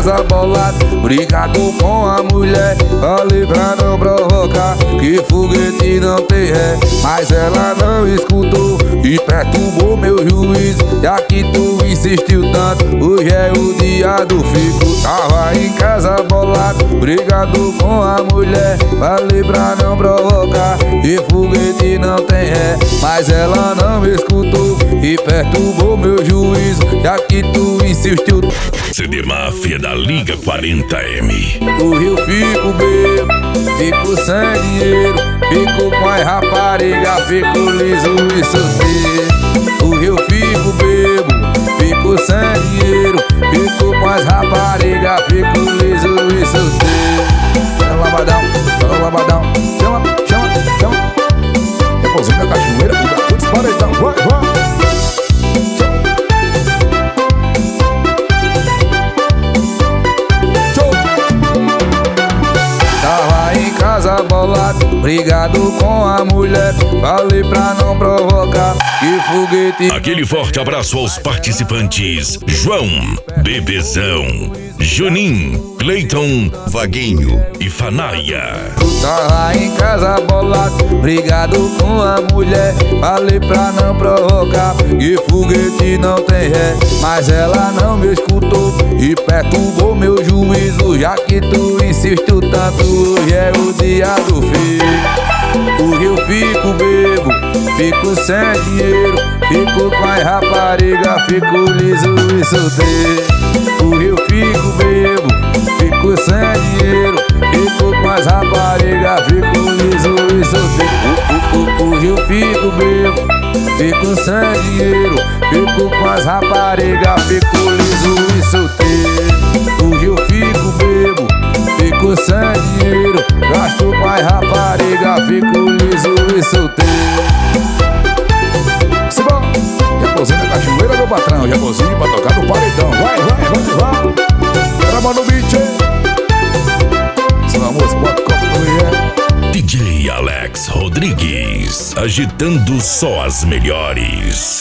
casa bolado, brigado com a mulher. Falei pra não provocar, que foguete não tem ré, mas ela não escutou e perturbou meu juízo. Já que tu insistiu tanto, hoje é o dia do fico. Tava em casa bolado, brigado com a mulher. Falei pra não provocar, que foguete não tem ré, mas ela não me escutou e perturbou meu juízo. Já que tu insistiu. CD Máfia da Liga 40M. No Rio fico bebo, fico sem dinheiro, fico com as rapariga, fico liso e solteiro. No Rio fico bebo, fico sem dinheiro, fico com as rapariga, fico liso e solteiro. Chama labadão, chama labadão, chama, chama, chama. Repousinho da cachoeira, putz, para então, vai, vai. Casa bolado, brigado com a mulher. Falei pra não provocar, que foguete. Aquele forte abraço aos participantes: João, Bebezão, Junim, Cleiton, Vaguinho e Fanaia. Tava em casa bolado, brigado com a mulher. Falei pra não provocar, que foguete não tem ré, mas ela não me escutou e perturbou meu juízo. Já que tu insistiu tanto, hoje é o dia do filho. O Rio fico bebo, fico sem dinheiro, fico com as rapariga, fico liso e solteiro. O Rio fico bebo, fico sem dinheiro, fico com as rapariga, fico liso e solteiro. O Rio fico bebo, fico sem dinheiro, fico com as rapariga, fico liso e solteiro. O Rio fico bebo, fico sem dinheiro, gasto com as rapariga, fico liso e solteiro. Simão, Repousinho da cachoeira, meu patrão, Repousinho pra tocar no paredão. Vai, vai, vai, vai. Trama no beat, seu amor, bota o copo no mulher. DJ Alex Rodrigues, agitando só as melhores.